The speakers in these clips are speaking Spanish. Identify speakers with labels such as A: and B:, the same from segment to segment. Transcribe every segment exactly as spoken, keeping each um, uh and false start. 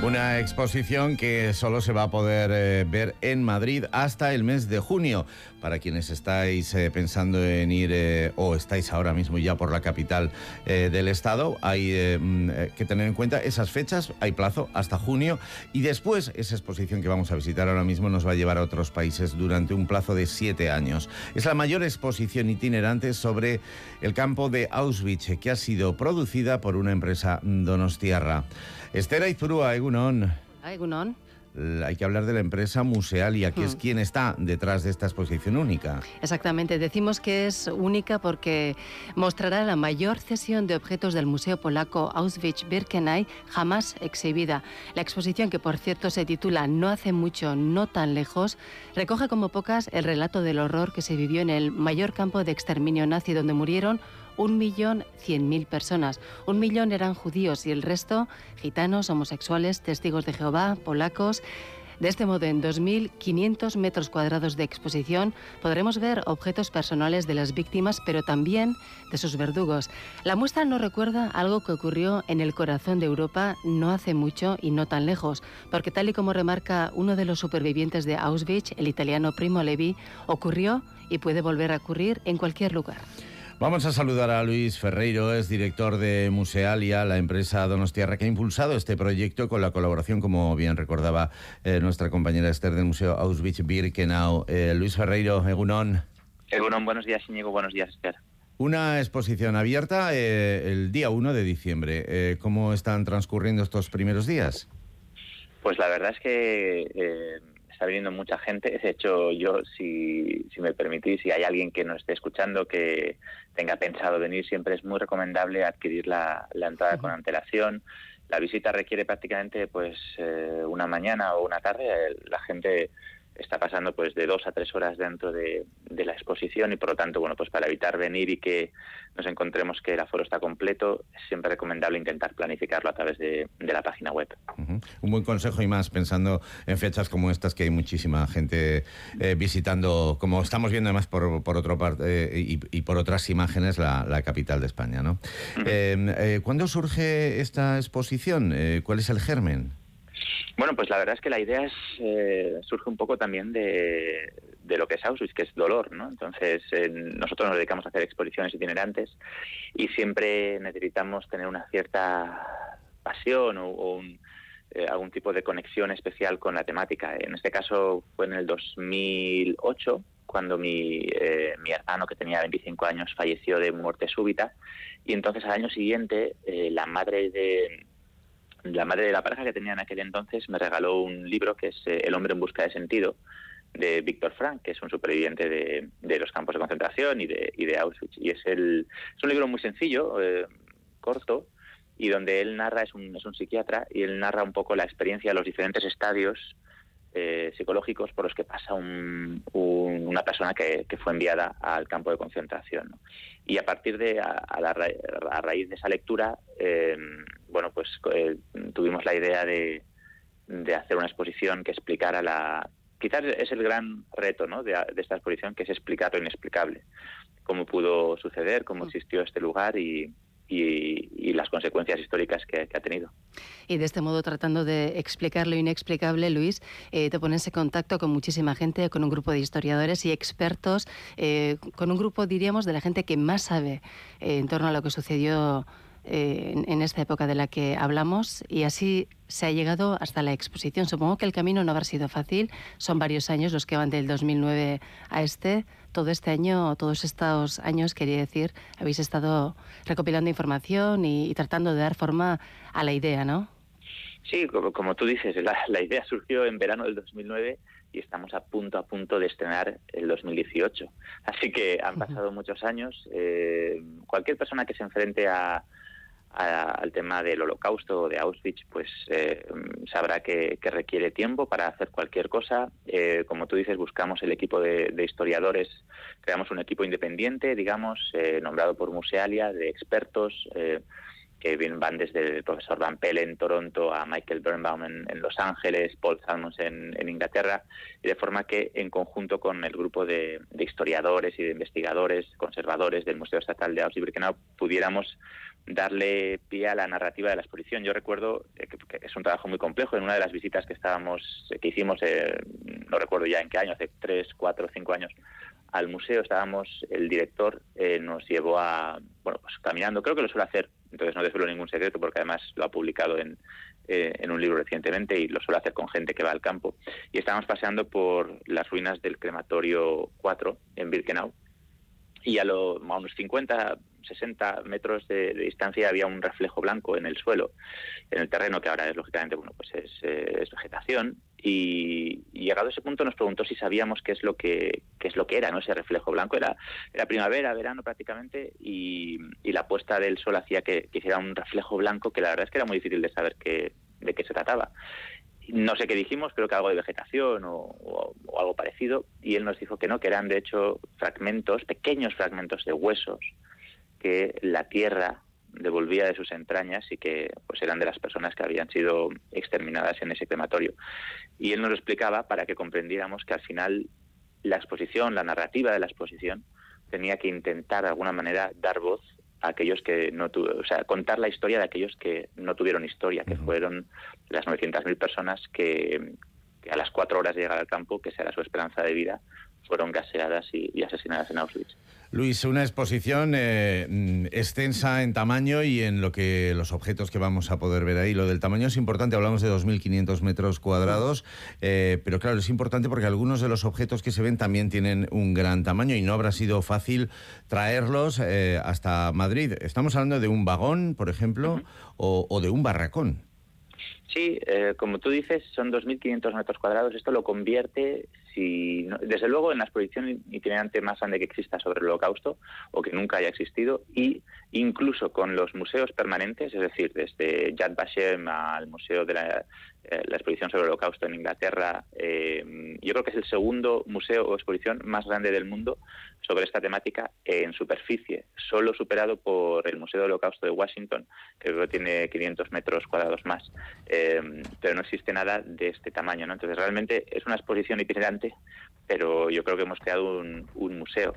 A: Una exposición que solo se va a poder eh, ver en Madrid hasta el mes de junio. Para quienes estáis eh, pensando en ir eh, o estáis ahora mismo ya por la capital eh, del estado, hay eh, que tener en cuenta esas fechas, hay plazo hasta junio, y después esa exposición que vamos a visitar ahora mismo nos va a llevar a otros países durante un plazo de siete años. Es la mayor exposición itinerante sobre el campo de Auschwitz, que ha sido producida por una empresa donostiarra. Esther Aizpurua, Egunon.
B: Egunon.
A: Hay que hablar de la empresa Musealia, que hmm. es quien está detrás de esta exposición única.
B: Exactamente, decimos que es única porque mostrará la mayor cesión de objetos del Museo Polaco Auschwitz-Birkenau jamás exhibida. La exposición, que por cierto se titula No hace mucho, no tan lejos, recoge como pocas el relato del horror que se vivió en el mayor campo de exterminio nazi, donde murieron un millón cien mil personas. Un millón eran judíos y el resto gitanos, homosexuales, testigos de Jehová, polacos. De este modo, en dos mil quinientos metros cuadrados de exposición podremos ver objetos personales de las víctimas, pero también de sus verdugos. La muestra nos recuerda algo que ocurrió en el corazón de Europa no hace mucho y no tan lejos, porque tal y como remarca uno de los supervivientes de Auschwitz, el italiano Primo Levi, ocurrió y puede volver a ocurrir en cualquier lugar.
A: Vamos a saludar a Luis Ferreiro, es director de Musealia, la empresa donostiarra que ha impulsado este proyecto con la colaboración, como bien recordaba eh, nuestra compañera Esther, del Museo Auschwitz-Birkenau. Eh, Luis Ferreiro, Egunon.
C: Egunon, buenos días, Íñigo, buenos días, Esther.
A: Una exposición abierta eh, el día uno de diciembre. Eh, ¿Cómo están transcurriendo estos primeros días?
C: Pues la verdad es que Eh... está viniendo mucha gente. De hecho, yo, si, si me permitís, si hay alguien que nos esté escuchando que tenga pensado venir, siempre es muy recomendable adquirir la, la entrada uh-huh. con antelación. La visita requiere prácticamente pues eh, una mañana o una tarde. La gente está pasando pues de dos a tres horas dentro de, de la exposición y por lo tanto, bueno, pues para evitar venir y que nos encontremos que el aforo está completo, es siempre recomendable intentar planificarlo a través de, de la página web.
A: Uh-huh. Un buen consejo, y más pensando en fechas como estas, que hay muchísima gente eh, visitando, como estamos viendo además por, por otra parte eh, y, y por otras imágenes, la, la capital de España, ¿no? Uh-huh. eh, eh, ¿Cuándo surge esta exposición? Eh, ¿Cuál es el germen?
C: Bueno, pues la verdad es que la idea es, eh, surge un poco también de, de lo que es Auschwitz, que es dolor, ¿no? Entonces, eh, nosotros nos dedicamos a hacer exposiciones itinerantes y siempre necesitamos tener una cierta pasión o, o un, eh, algún tipo de conexión especial con la temática. En este caso fue en el dos mil ocho, cuando mi, eh, mi hermano, que tenía veinticinco años, falleció de muerte súbita, y entonces al año siguiente eh, la madre de... La madre de la pareja que tenía en aquel entonces me regaló un libro que es eh, El hombre en busca de sentido, de Viktor Frankl, que es un superviviente de, de los campos de concentración y de, y de Auschwitz. Y es, el, es un libro muy sencillo, eh, corto, y donde él narra, es un, es un psiquiatra, y él narra un poco la experiencia de los diferentes estadios eh, psicológicos por los que pasa un, un, una persona que, que fue enviada al campo de concentración, ¿no? Y a partir de, a, a, la, a raíz de esa lectura, eh, bueno, pues eh, tuvimos la idea de, de hacer una exposición que explicara la... Quizás es el gran reto, ¿no?, de, de esta exposición, que es explicar lo inexplicable. Cómo pudo suceder, cómo existió este lugar y, y, y las consecuencias históricas que, que ha tenido.
B: Y de este modo, tratando de explicar lo inexplicable, Luis, eh, te pones en contacto con muchísima gente, con un grupo de historiadores y expertos, eh, con un grupo, diríamos, de la gente que más sabe eh, en torno a lo que sucedió Eh, en, en esta época de la que hablamos, y así se ha llegado hasta la exposición. Supongo que el camino no habrá sido fácil, son varios años los que van del dos mil nueve a este. Todo este año, todos estos años, quería decir, habéis estado recopilando información y, y tratando de dar forma a la idea, ¿no?
C: Sí, como, como tú dices, la, la idea surgió en verano del dos mil nueve y estamos a punto, a punto de estrenar el dos mil dieciocho. Así que han pasado uh-huh. muchos años. Eh, cualquier persona que se enfrente a al tema del Holocausto o de Auschwitz, pues eh, sabrá que, que requiere tiempo para hacer cualquier cosa. Eh, como tú dices, buscamos el equipo de, de historiadores, creamos un equipo independiente, digamos, eh, nombrado por Musealia, de expertos, eh, que van desde el profesor Van Pelle en Toronto a Michael Birnbaum en, en Los Ángeles, Paul Salmons en, en Inglaterra, y de forma que en conjunto con el grupo de, de historiadores y de investigadores, conservadores del Museo Estatal de Auschwitz-Birkenau, pudiéramos darle pie a la narrativa de la exposición. Yo recuerdo que, que es un trabajo muy complejo. En una de las visitas que estábamos, que hicimos, eh, no recuerdo ya en qué año, hace tres, cuatro, cinco años, al museo, estábamos, el director eh, nos llevó a, bueno, pues caminando, creo que lo suele hacer, entonces no desvelo ningún secreto porque además lo ha publicado en, eh, en un libro recientemente y lo suele hacer con gente que va al campo. Y estábamos paseando por las ruinas del crematorio cuatro en Birkenau y a, lo, a unos cincuenta, sesenta metros de, de distancia había un reflejo blanco en el suelo, en el terreno, que ahora es lógicamente, bueno, pues es, eh, es vegetación. Y, y llegado a ese punto nos preguntó si sabíamos qué es lo que qué es lo que era, ¿no? Ese reflejo blanco. Era, era primavera, verano prácticamente, y, y la puesta del sol hacía que, que hiciera un reflejo blanco que la verdad es que era muy difícil de saber qué, de qué se trataba. No sé qué dijimos, creo que algo de vegetación o, o, o algo parecido, y él nos dijo que no, que eran de hecho fragmentos, pequeños fragmentos de huesos que la tierra devolvía de sus entrañas y que pues eran de las personas que habían sido exterminadas en ese crematorio. Y él nos lo explicaba para que comprendiéramos que al final la exposición, la narrativa de la exposición, tenía que intentar de alguna manera dar voz a aquellos que no tuvieron, o sea, contar la historia de aquellos que no tuvieron historia, que fueron las novecientas mil personas que, que a las cuatro horas de llegar al campo, que será su esperanza de vida, fueron gaseadas y, y asesinadas en Auschwitz.
A: Luis, una exposición eh, extensa en tamaño y en lo que los objetos que vamos a poder ver ahí. Lo del tamaño es importante, hablamos de dos mil quinientos metros cuadrados, eh, pero claro, es importante porque algunos de los objetos que se ven también tienen un gran tamaño y no habrá sido fácil traerlos eh, hasta Madrid. Estamos hablando de un vagón, por ejemplo, uh-huh. o, o de un barracón.
C: Sí, eh, como tú dices, son dos mil quinientos metros cuadrados. Esto lo convierte, si no, desde luego, en la exposición itinerante más grande que exista sobre el Holocausto o que nunca haya existido, y incluso con los museos permanentes, es decir, desde Yad Vashem al Museo de la, eh, la exposición sobre el Holocausto en Inglaterra. Eh, yo creo que es el segundo museo o exposición más grande del mundo sobre esta temática en superficie, solo superado por el Museo del Holocausto de Washington, que creo que tiene quinientos metros cuadrados más, eh, pero no existe nada de este tamaño, ¿no? Entonces realmente es una exposición itinerante, pero yo creo que hemos creado un, un museo.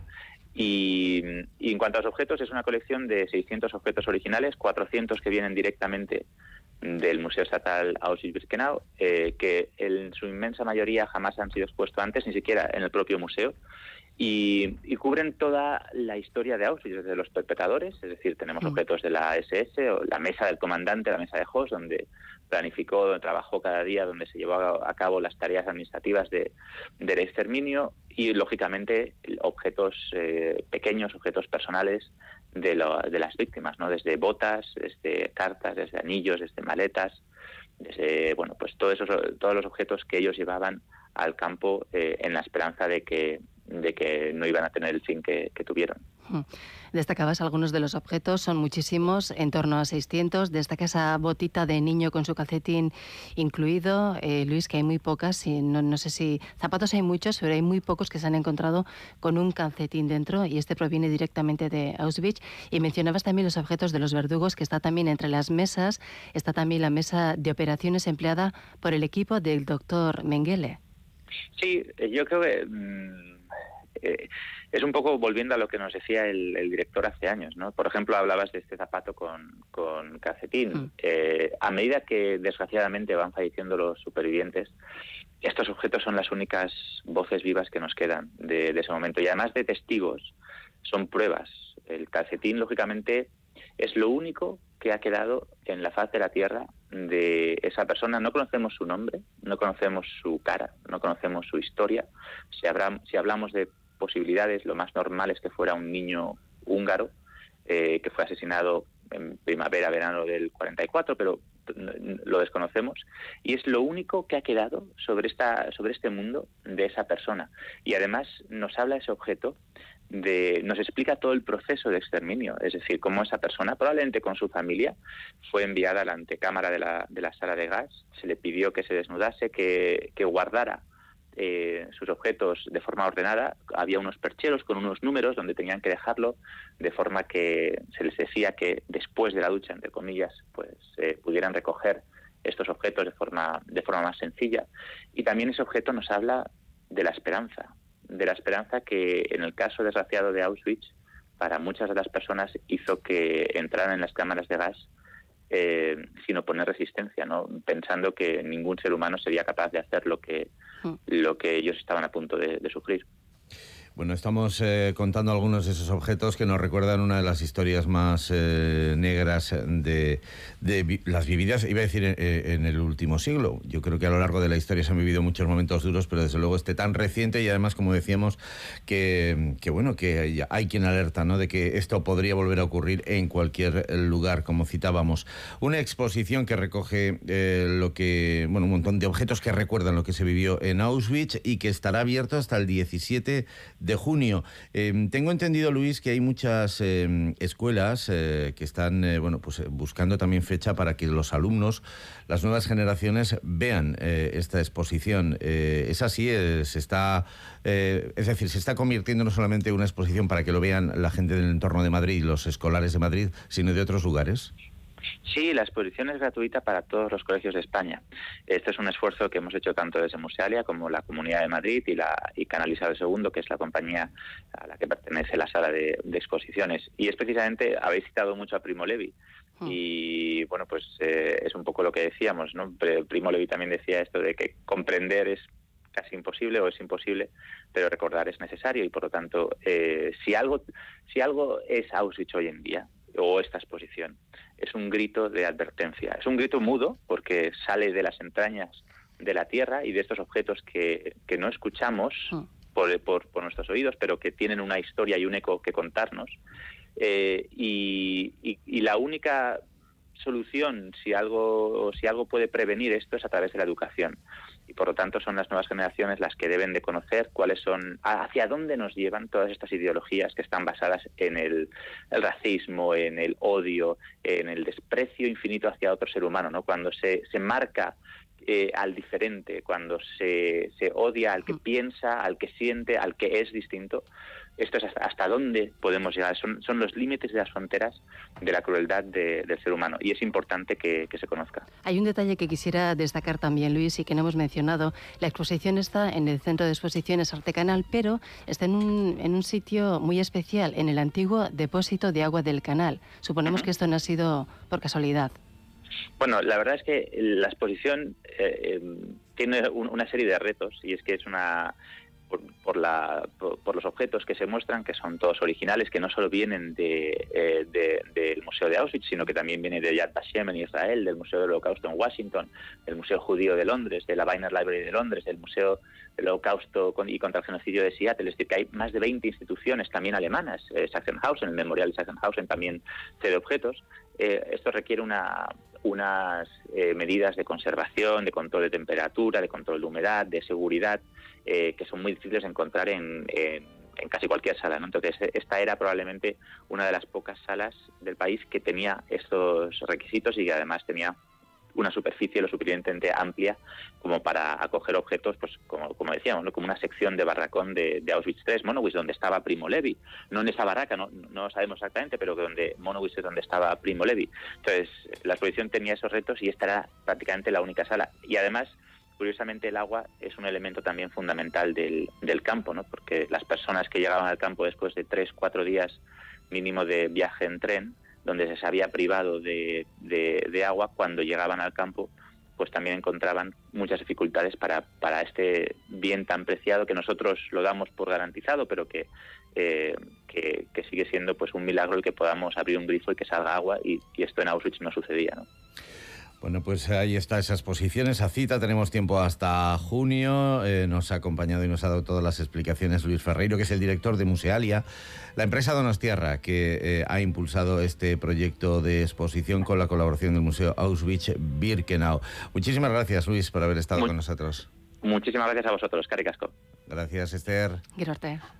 C: Y, y en cuanto a los objetos, es una colección de seiscientos objetos originales, cuatrocientos que vienen directamente del Museo Estatal Auschwitz-Birkenau, eh, que en su inmensa mayoría jamás han sido expuestos antes, ni siquiera en el propio museo. Y, y cubren toda la historia de Auschwitz, desde los perpetradores, es decir, tenemos objetos de la ese ese, o la mesa del comandante, la mesa de Hoss, donde planificó, donde trabajó cada día, donde se llevó a cabo las tareas administrativas de, del exterminio, y lógicamente objetos eh, pequeños, objetos personales de, lo, de las víctimas, ¿no? Desde botas, desde cartas, desde anillos, desde maletas, desde, bueno, pues todos esos, todos los objetos que ellos llevaban al campo eh, en la esperanza de que de que no iban a tener el fin que, que tuvieron.
B: Destacabas algunos de los objetos, son muchísimos, en torno a seiscientos. Destaca esa botita de niño con su calcetín incluido. Eh, Luis, que hay muy pocas, y no, no sé si... Zapatos hay muchos, pero hay muy pocos que se han encontrado con un calcetín dentro, y este proviene directamente de Auschwitz. Y mencionabas también los objetos de los verdugos, que está también entre las mesas. Está también la mesa de operaciones empleada por el equipo del doctor Mengele.
C: Sí, yo creo que... Mmm... Eh, es un poco volviendo a lo que nos decía el, el director hace años, ¿no? Por ejemplo, hablabas de este zapato con, con calcetín. Mm. Eh, a medida que desgraciadamente van falleciendo los supervivientes, estos objetos son las únicas voces vivas que nos quedan de, de ese momento. Y además de testigos, son pruebas. El calcetín, lógicamente, es lo único que ha quedado en la faz de la tierra de esa persona. No conocemos su nombre, no conocemos su cara, no conocemos su historia. Si, habrá, si hablamos de posibilidades, lo más normal es que fuera un niño húngaro eh, que fue asesinado en primavera, verano del cuarenta y cuatro, pero lo desconocemos, y es lo único que ha quedado sobre esta sobre este mundo de esa persona. Y además nos habla ese objeto de, nos explica todo el proceso de exterminio, es decir, cómo esa persona, probablemente con su familia, fue enviada a la antecámara de la, de la sala de gas, se le pidió que se desnudase, que, que guardara Eh, sus objetos de forma ordenada. Había unos percheros con unos números donde tenían que dejarlo, de forma que se les decía que después de la ducha, entre comillas, pues eh, pudieran recoger estos objetos de forma de forma más sencilla. Y también ese objeto nos habla de la esperanza, de la esperanza que en el caso desgraciado de Auschwitz para muchas de las personas hizo que entraran en las cámaras de gas eh, sin oponer resistencia, ¿no? Pensando que ningún ser humano sería capaz de hacer lo que, mm. lo que ellos estaban a punto de, de sufrir.
A: Bueno, estamos eh, contando algunos de esos objetos que nos recuerdan una de las historias más eh, negras de, de vi las vividas, iba a decir, eh, en el último siglo. Yo creo que a lo largo de la historia se han vivido muchos momentos duros, pero desde luego este tan reciente y además, como decíamos, que, que bueno, que hay quien alerta, ¿no?, de que esto podría volver a ocurrir en cualquier lugar, como citábamos. Una exposición que recoge eh, lo que, bueno, un montón de objetos que recuerdan lo que se vivió en Auschwitz y que estará abierto hasta el diecisiete de junio. Eh, tengo entendido, Luis, que hay muchas eh, escuelas eh, que están eh, bueno, pues, buscando también fecha para que los alumnos, las nuevas generaciones, vean eh, esta exposición. Eh, es así, eh, se está, eh, es decir, se está convirtiendo no solamente en una exposición para que lo vean la gente del entorno de Madrid y los escolares de Madrid, sino de otros lugares.
C: Sí, la exposición es gratuita para todos los colegios de España. Este es un esfuerzo que hemos hecho tanto desde Musealia como la Comunidad de Madrid y, la, y Canal Isabel segundo, que es la compañía a la que pertenece la sala de, de exposiciones. Y es precisamente, habéis citado mucho a Primo Levi. Y bueno, pues eh, es un poco lo que decíamos, ¿no? Primo Levi también decía esto de que comprender es casi imposible o es imposible, pero recordar es necesario. Y por lo tanto, eh, si algo, si algo es Auschwitz hoy en día, o esta exposición, es un grito de advertencia. Es un grito mudo porque sale de las entrañas de la tierra y de estos objetos que, que no escuchamos por, por, por nuestros oídos, pero que tienen una historia y un eco que contarnos. Eh, y, y, y la única solución, si algo, si algo puede prevenir esto, es a través de la educación. Y por lo tanto son las nuevas generaciones las que deben de conocer cuáles son, hacia dónde nos llevan todas estas ideologías que están basadas en el, el racismo, en el odio, en el desprecio infinito hacia otro ser humano, ¿no? Cuando se, se marca eh, al diferente, cuando se, se odia al que piensa, al que siente, al que es distinto. Esto es hasta, hasta dónde podemos llegar, son, son los límites de las fronteras de la crueldad de, del ser humano, y es importante que, que se conozca.
B: Hay un detalle que quisiera destacar también, Luis, y que no hemos mencionado. La exposición está en el Centro de Exposiciones Arte Canal, pero está en un, en un sitio muy especial, en el antiguo depósito de agua del canal. Suponemos uh-huh. que esto no ha sido por casualidad.
C: Bueno, la verdad es que la exposición eh, eh, tiene un, una serie de retos, y es que es una... Por, por, la, por, por los objetos que se muestran, que son todos originales, que no solo vienen de, eh, de, del Museo de Auschwitz, sino que también vienen de Yad Vashem en Israel, del Museo del Holocausto en Washington, del Museo Judío de Londres, de la Weiner Library de Londres, del Museo del Holocausto con, y contra el genocidio de Seattle. Es decir, que hay más de veinte instituciones también alemanas. eh, Sachsenhausen, el Memorial de Sachsenhausen también cede objetos. Eh, esto requiere una... unas eh, medidas de conservación, de control de temperatura, de control de humedad, de seguridad, eh, que son muy difíciles de encontrar en, en, en casi cualquier sala, ¿no? Entonces, esta era probablemente una de las pocas salas del país que tenía estos requisitos y que además tenía una superficie lo suficientemente amplia como para acoger objetos, pues como, como decíamos, ¿no? Como una sección de barracón de, de Auschwitz tres, Monowitz, donde estaba Primo Levi. No en esa barraca, no, no sabemos exactamente, pero donde Monowitz es donde estaba Primo Levi. Entonces, la exposición tenía esos retos y esta era prácticamente la única sala. Y además, curiosamente, el agua es un elemento también fundamental del, del campo, ¿no? Porque las personas que llegaban al campo después de tres, cuatro días mínimo de viaje en tren, donde se les había privado de, de, de agua, cuando llegaban al campo, pues también encontraban muchas dificultades para, para este bien tan preciado que nosotros lo damos por garantizado, pero que, eh, que, que sigue siendo pues un milagro el que podamos abrir un grifo y que salga agua, y, y esto en Auschwitz no sucedía, ¿no?
A: Bueno, pues ahí está esa exposición, esa cita. Tenemos tiempo hasta junio. Eh, nos ha acompañado y nos ha dado todas las explicaciones Luis Ferreiro, que es el director de Musealia, la empresa Donostiarra, que eh, ha impulsado este proyecto de exposición con la colaboración del Museo Auschwitz-Birkenau. Muchísimas gracias, Luis, por haber estado Muy, con nosotros.
C: Muchísimas gracias a vosotros, Cari Casco.
A: Gracias, Esther.
B: Gracias.